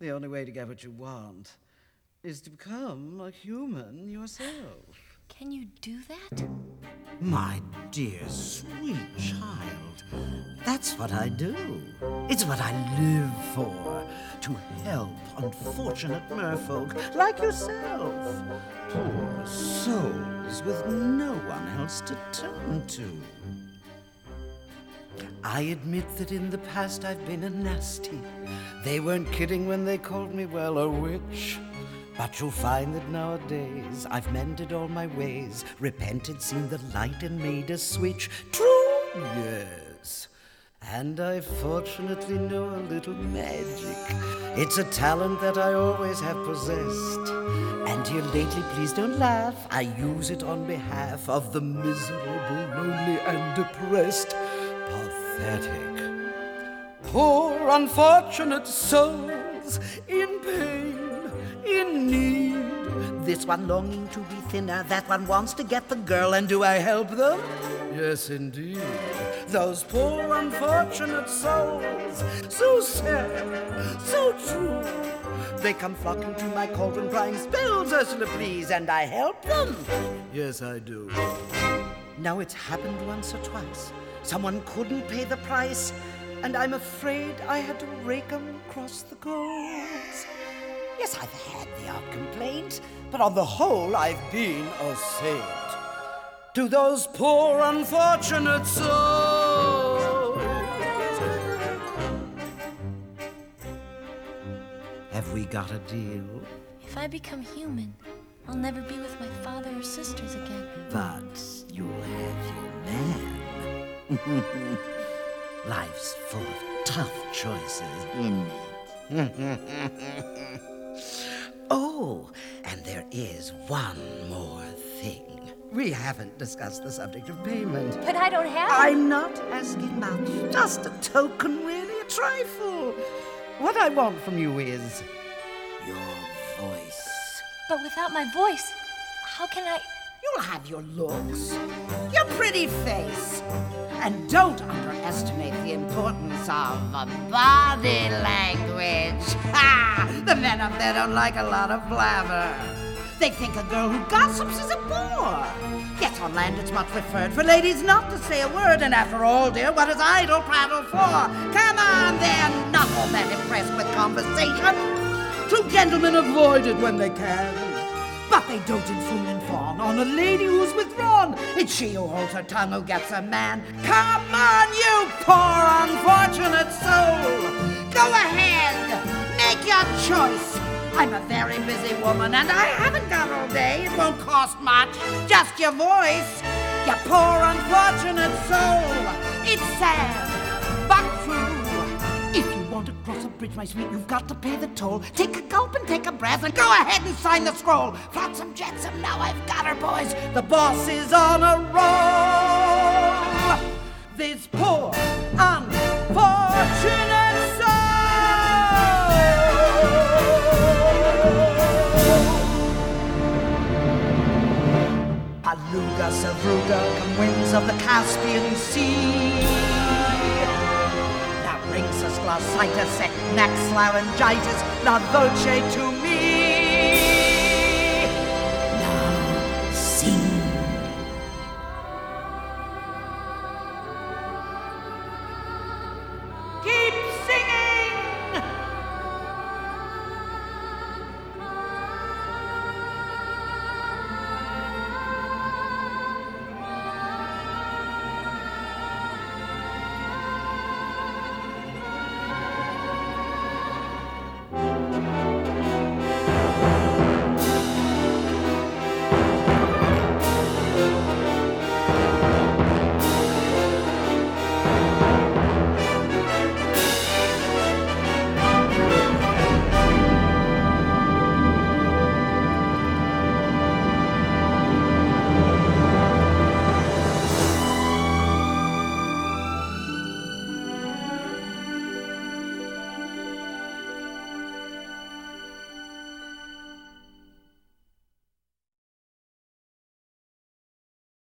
The only way to get what you want is to become a human yourself. Can you do that? My dear, sweet child, that's what I do. It's what I live for, to help unfortunate merfolk like yourself. Poor souls with no one else to turn to. I admit that in the past I've been a nasty. They weren't kidding when they called me, well, a witch. But you'll find that nowadays I've mended all my ways, repented, seen the light, and made a switch. True, yes. And I fortunately know a little magic. It's a talent that I always have possessed. And here lately, please don't laugh, I use it on behalf of the miserable, lonely, and depressed. Pathetic. Poor unfortunate souls in pain, in need. This one longing to be thinner, that one wants to get the girl, and do I help them? Yes, indeed. Those poor unfortunate souls, so sad, so true. They come flocking to my cauldron crying, "Spells, Ursula, please," and I help them. Yes, I do. Now it's happened once or twice. Someone couldn't pay the price, and I'm afraid I had to rake 'em across the coals. Yes, I've had the odd complaint, but on the whole, I've been a saint. To those poor unfortunate souls. Have we got a deal? If I become human, I'll never be with my father or sisters again. But you'll have your man. Life's full of tough choices, isn't it? Oh, and there is one more thing. We haven't discussed the subject of payment. But I don't have I'm not asking much. Just a token, really, a trifle. What I want from you is your voice. But without my voice, how can I... You'll have your looks, your pretty face, and don't underestimate the importance of body language. Ha! The men up there don't like a lot of blabber. They think a girl who gossips is a bore. Yet on land it's much preferred for ladies not to say a word, and after all, dear, what is idle prattle for? Come on, they're not all that impressed with conversation. True gentlemen avoid it when they can. But they dote and fool and fawn on a lady who's withdrawn. It's she who holds her tongue who gets a man. Come on, you poor unfortunate soul. Go ahead, make your choice. I'm a very busy woman, and I haven't got all day. It won't cost much, just your voice. You poor unfortunate soul. It's sad, but true. If you want to cross a bridge, my sweet, you've got to pay the toll. Take a gulp and take a breath, and go ahead and sign the scroll. Flotsam jetsam, now I've got her, boys. The boss is on a roll. This poor unfortunate soul. Aluga, Savruga, come winds of the Caspian Sea. Now brings us glossitis, et neck laryngitis, la voce to